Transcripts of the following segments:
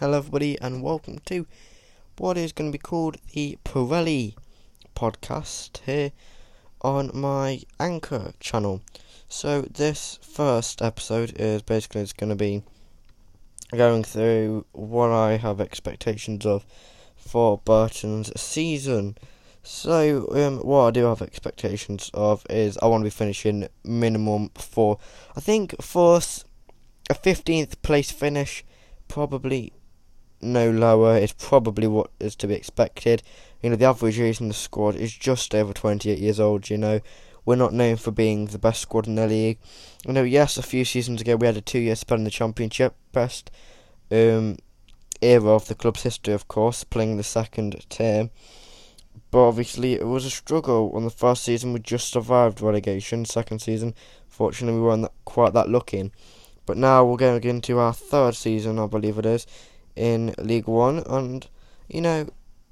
Hello everybody and welcome to what is going to be called the Pirelli podcast here on my Anchor channel. So this first episode is basically going to be going through what I have expectations of for Burton's season. So what I do have expectations of is I want to be finishing minimum for, I think, for a 15th place finish, probably no lower. It's probably what is to be expected. The average age in the squad is just over 28 years old. We're not known for being the best squad in the league. Yes, a few seasons ago we had a 2-year spell in the Championship, best era of the club's history, of course, playing the second tier. But obviously it was a struggle. On the first season we just survived relegation. Second season, fortunately, we weren't quite that lucky. But now we're going into our third season, I believe it is, in League One, and I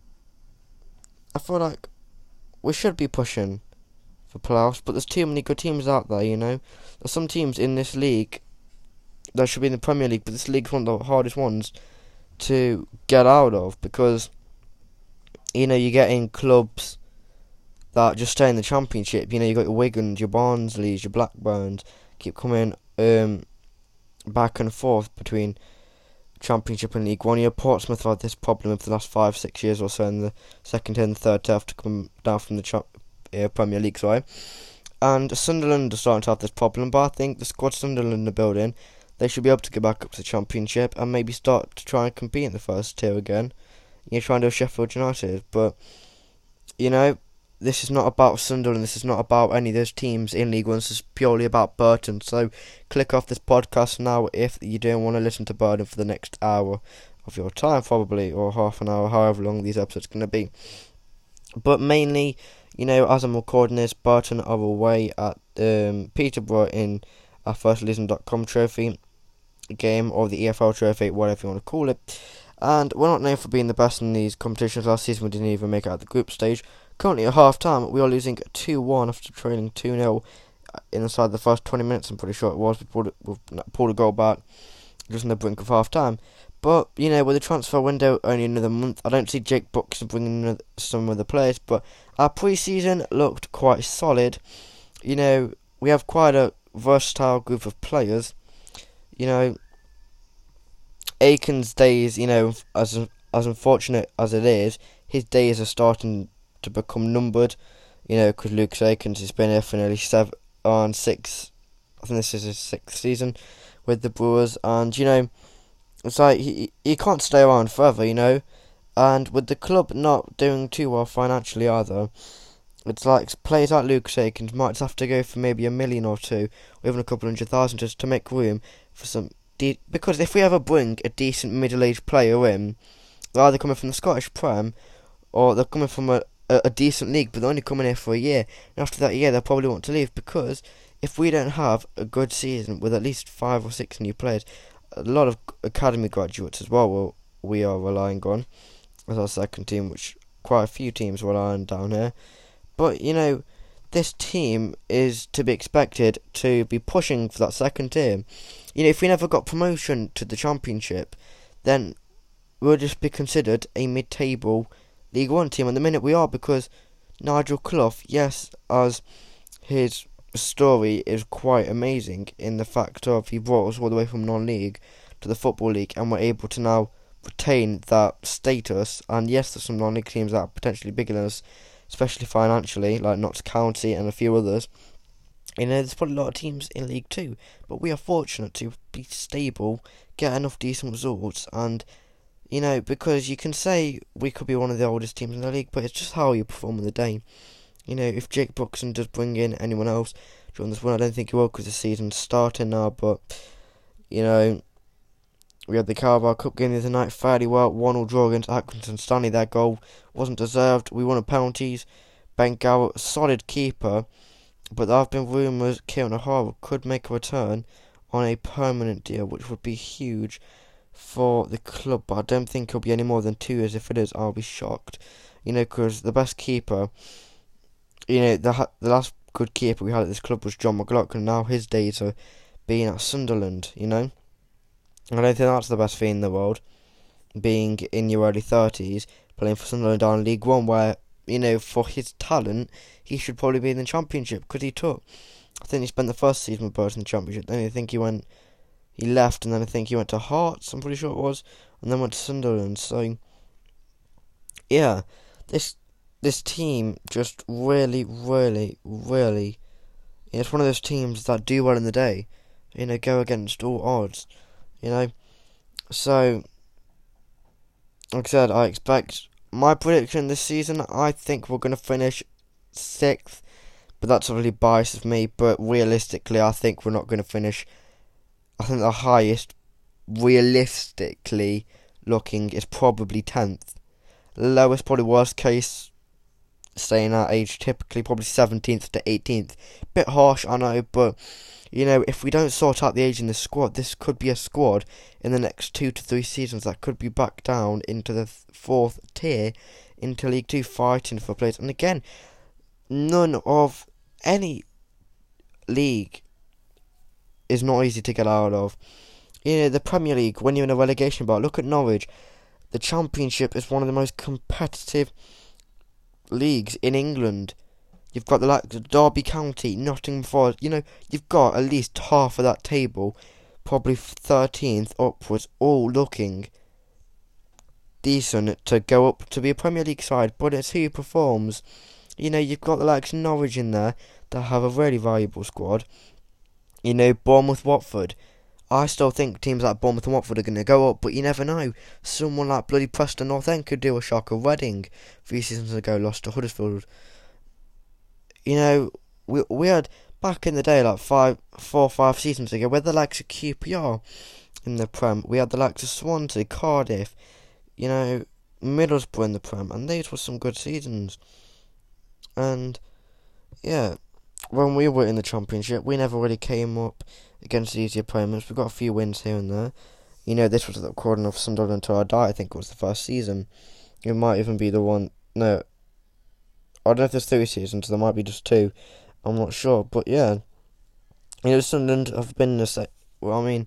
feel like we should be pushing for playoffs, but there's too many good teams out there. There's some teams in this league that should be in the Premier League, but this league's one of the hardest ones to get out of, because you're getting clubs that just stay in the Championship. You got your Wigans, your Barnsleys, your Blackburns, keep coming back and forth between Championship and League One. Portsmouth have had this problem for the last 5-6 years or so in the second and third tier to come down from the Premier League, and Sunderland are starting to have this problem, but I think the squad Sunderland are building, they should be able to get back up to the Championship and maybe start to try and compete in the first tier again. Trying to do Sheffield United, but this is not about Sunderland, this is not about any of those teams in League One, this is purely about Burton. So click off this podcast now if you don't want to listen to Burton for the next hour of your time, probably, or half an hour, however long these episodes are going to be. But mainly, as I'm recording this, Burton are away at Peterborough in our first Leeson.com trophy game, or the EFL trophy, whatever you want to call it. And we're not known for being the best in these competitions. Last season we didn't even make it out the group stage. Currently at half time we are losing 2-1 after trailing 2-0 inside the first 20 minutes, I'm pretty sure it was. We pulled a goal back just on the brink of half time. But, with the transfer window only another month, I don't see Jake Brooks bringing some of the players, but our pre-season looked quite solid. We have quite a versatile group of players. Aiken's days, as unfortunate as it is, his days are starting to become numbered, because Lucas Aikens has been here for nearly 6, I think this is his 6th season with the Brewers, and, it's like, he can't stay around forever, and with the club not doing too well financially either, it's like players like Lucas Aikens might just have to go for maybe $1 million or $2 million, or even a couple $100,000 just to make room for some. Because if we ever bring a decent middle-aged player in, they're either coming from the Scottish Prem, or they're coming from a decent league, but they're only coming here for a year. And after that year, they'll probably want to leave, because if we don't have a good season with at least 5 or 6 new players, a lot of academy graduates as well, we are relying on as our second team, which quite a few teams rely on down here. But, this team is to be expected to be pushing for that second tier. If we never got promotion to the Championship, then we'll just be considered a mid-table League One team. And the minute we are, because Nigel Clough, yes, as his story is quite amazing in the fact of he brought us all the way from non-league to the Football League, and we're able to now retain that status. And yes, there's some non-league teams that are potentially bigger than us, especially financially, like Notts County and a few others. There's probably a lot of teams in League 2, but we are fortunate to be stable, get enough decent results, and, because you can say we could be one of the oldest teams in the league, but it's just how you perform on the day. If Jake Brookson does bring in anyone else during this one, I don't think he will, because the season's starting now, but, we had the Carabao Cup game the other night fairly well, 1-1 draw against Accrington Stanley. Their goal wasn't deserved. We won on penalties. Ben Garrett, solid keeper, but there have been rumours Kieran O'Hara could make a return on a permanent deal, which would be huge for the club, but I don't think it'll be any more than 2 years. If it is, I'll be shocked, because the best keeper, the last good keeper we had at this club was John McLaughlin. Now his days are being at Sunderland, I don't think that's the best thing in the world. being in your early 30s, playing for Sunderland down in League One, where, for his talent, he should probably be in the Championship, because I think he spent the first season with Burton in the Championship, then I think he left, and then I think he went to Hearts, I'm pretty sure it was, and then went to Sunderland. So yeah, this team just really, really, really, it's one of those teams that do well in the day, go against all odds, so like I said, I expect my prediction this season, I think we're going to finish 6th, but that's really biased of me, but realistically I think we're not going to finish. I think the highest, realistically looking, is probably 10th. Lowest, probably worst case, staying at age, typically probably 17th to 18th. Bit harsh, I know, but, if we don't sort out the age in the squad, this could be a squad in the next 2 to 3 seasons that could be back down into the 4th tier, into League 2, fighting for place. And again, none of any league is not easy to get out of. The Premier League, when you're in a relegation battle, look at Norwich. The Championship is one of the most competitive leagues in England. You've got the Derby County, Nottingham Forest. You've got at least half of that table, probably 13th upwards, all looking decent to go up to be a Premier League side. But it's who performs. You've got the likes of Norwich in there that have a really valuable squad. Bournemouth, Watford. I still think teams like Bournemouth and Watford are going to go up, but you never know. Someone like bloody Preston North End could do a shocker. Reading, 3 seasons ago, lost to Huddersfield. We had, back in the day, like 4 or 5 seasons ago, we had the likes of QPR in the Prem. We had the likes of Swansea, Cardiff, Middlesbrough in the Prem, and these were some good seasons. And, yeah, when we were in the Championship, we never really came up against easy opponents. We got a few wins here and there. This was the recording of Sunderland Until I Die. I think it was the first season. It might even be the one. No, I don't know if there's 3 seasons. There might be just 2. I'm not sure, but yeah, Sunderland have been in the well, I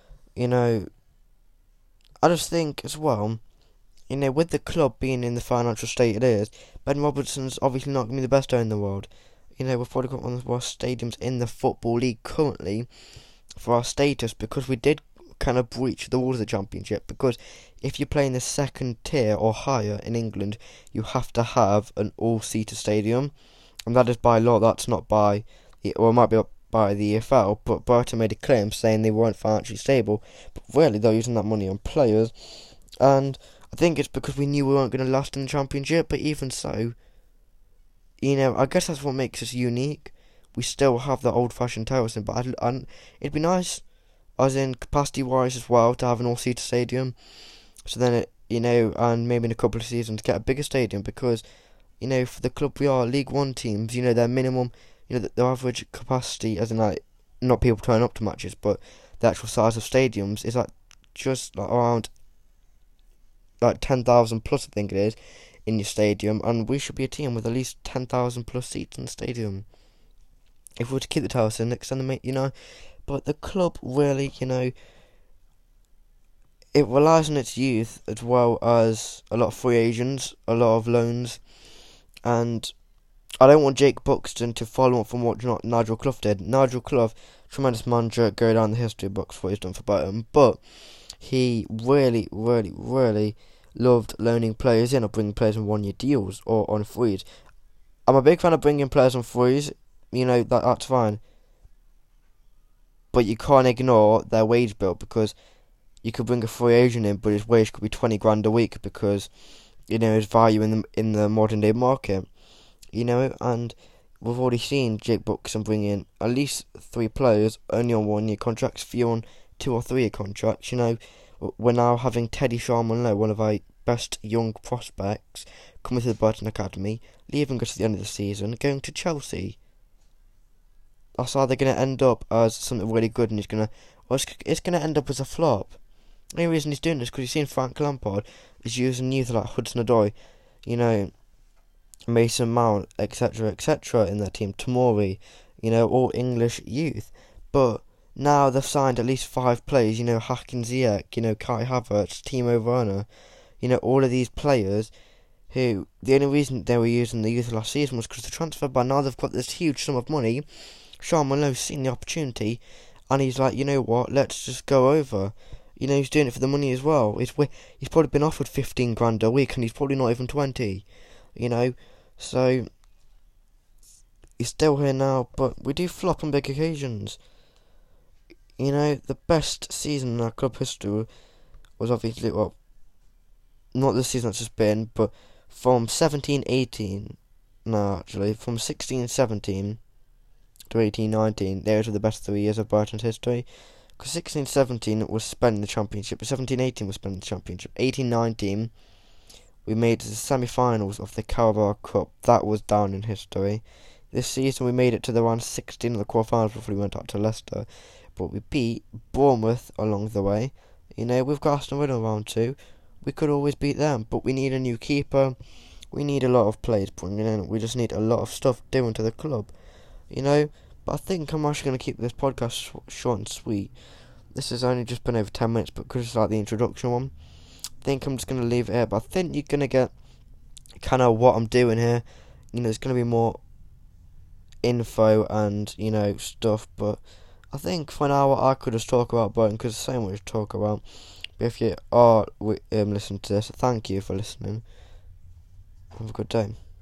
just think as well, with the club being in the financial state it is, Ben Robertson's obviously not going to be the best owner in the world. We've probably got one of the worst stadiums in the Football League currently for our status, because we did kind of breach the rules of the Championship, because if you play in the 2nd tier or higher in England, you have to have an all-seater stadium, and that is by law. That's not by, or it might be by the EFL, but Brighton made a claim saying they weren't financially stable, but really they're using that money on players, and I think it's because we knew we weren't going to last in the Championship. But even so, I guess that's what makes us unique. We still have that old-fashioned terracing, but it'd be nice, as in capacity-wise as well, to have an all-seater stadium. So then, and maybe in a couple of seasons get a bigger stadium, because, for the club we are, League 1 teams, their minimum, their average capacity, as in, like, not people turning up to matches, but the actual size of stadiums is, just around, 10,000 plus, I think it is, in your stadium, and we should be a team with at least 10,000 plus seats in the stadium. If we were to keep the terracing, extend the but the club really, it relies on its youth as well as a lot of free agents, a lot of loans, and I don't want Jake Buxton to follow up from what Nigel Clough did. Nigel Clough, tremendous manager, go down the history books for what he's done for Brighton, but he really, really, really loved loaning players in or bringing players on 1-year deals or on frees. I'm a big fan of bringing players on frees, that's fine. But you can't ignore their wage bill, because you could bring a free agent in, but his wage could be 20 grand a week, because, his value in the modern day market. And we've already seen Jake Buxton bring in at least 3 players only on 1-year contracts, few on 2 or 3-year contracts. We're now having Teddy Sharman-Lowe, one of our best young prospects, coming to the Burton Academy, leaving us at the end of the season, going to Chelsea. That's either going to end up as something really good, and it's going to end up as a flop. The only reason he's doing this is because he's seen Frank Lampard is using youth like Hudson-Odoi, Mason Mount, etc., etc. in their team, Tomori, all English youth. But now they've signed at least 5 players. You know, Hakim Ziyech, you know, Kai Havertz, Timo Werner. You know, all of these players who the only reason they were using the youth last season was because the transfer ban. Now they've got this huge sum of money. Sean Maloney's seen the opportunity, and he's like, you know what, let's just go over. You know, he's doing it for the money as well. He's probably been offered 15 grand a week, and he's probably not even 20. You know, so he's still here now, but we do flop on big occasions. You know, the best season in our club history was obviously, well, not the season that's just been, but from 17-18, no, actually, from 16-17 to 18-19, those were the best 3 years of Brighton's history. Because 16-17 was spent in the Championship, 17-18 was spent in the Championship, 18-19 we made it to the semi-finals of the Carabao Cup. That was down in history. This season we made it to the round 16 of the quarterfinals before we went out to Leicester, but we beat Bournemouth along the way. You know, we've got Aston Villa round 2. We could always beat them, but we need a new keeper. We need a lot of players bringing in. We just need a lot of stuff doing to the club. You know, but I think I'm actually going to keep this podcast short and sweet. This has only just been over 10 minutes, but because it's like the introduction one, I think I'm just going to leave it here. But I think you're going to get kind of what I'm doing here. You know, there's going to be more info and, you know, stuff. But I think for now I could just talk about Brighton because there's so much to talk about. But if you are listening to this, thank you for listening. Have a good day.